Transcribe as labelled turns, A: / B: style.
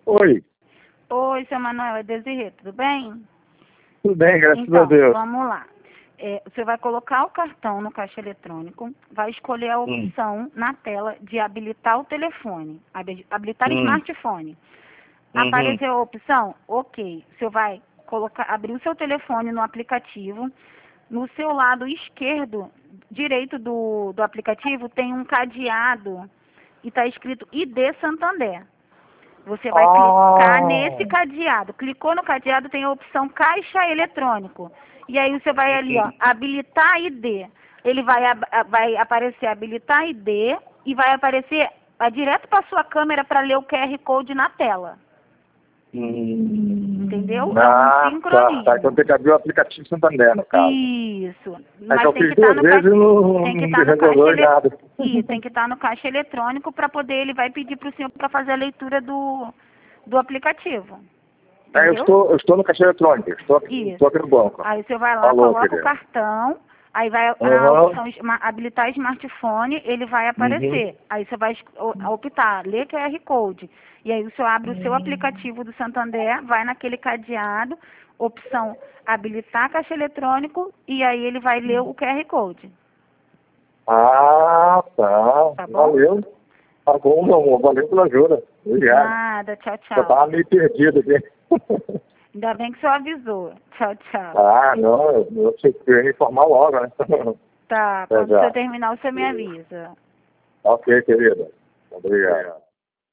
A: Oi,
B: Oi, seu Manuel, é Desirê, tudo bem?
A: tudo bem, graças a
B: Então,
A: Deus.
B: vamos lá. Você vai colocar o cartão no caixa eletrônico, vai escolher a
A: Hum,
B: opção na tela de habilitar o telefone, habilitar
A: hum,
B: smartphone.
A: uhum.
B: Apareceu a opção? Ok. Você vai abrir o seu telefone no aplicativo. No seu lado esquerdo, direito do aplicativo, tem um cadeado e está escrito ID Santander. Você vai clicar
A: Ah,
B: nesse cadeado. Clicou no cadeado, tem a opção caixa eletrônico. E aí você vai ali, ó, habilitar ID. Ele vai aparecer habilitar ID e vai aparecer direto para sua câmera para ler o QR Code na tela. Entendeu? É um
A: tá. Então
B: sincronismo.
A: tem que abrir o aplicativo Santander, no caso.
B: Isso.
A: É que
B: Mas
A: eu
B: tem que
A: fiz
B: estar
A: duas
B: no
A: vezes
B: caixa,
A: e não,
B: tem que
A: não
B: estar no caixa
A: resolveu nada.
B: tem que estar no caixa eletrônico para poder, ele vai pedir para o senhor para fazer a leitura do aplicativo. Entendeu?
A: Eu estou no caixa eletrônico, estou
B: Isso.
A: aqui no banco.
B: Aí você vai lá,
A: Falou,
B: coloca o
A: querido.
B: cartão, aí vai na
A: Aham.
B: opção habilitar smartphone, ele vai
A: Uhum.
B: aparecer. Aí você vai optar, ler QR Code. E aí o senhor abre o seu aplicativo do Santander, vai naquele cadeado, opção habilitar caixa eletrônico, e aí ele vai ler o QR Code.
A: Ah, tá.
B: Tá bom?
A: Valeu. Tá bom, meu amor. Valeu pela ajuda. Obrigado.
B: Nada, tchau,
A: Eu
B: tchau.
A: tava meio perdido aqui.
B: Ainda bem que o senhor avisou. Tchau, tchau.
A: Ah, não, eu queria me informar logo, né?
B: Tá,
A: Até
B: quando o senhor
A: já.
B: terminar, o senhor me avisa.
A: Ok, querida. Obrigado.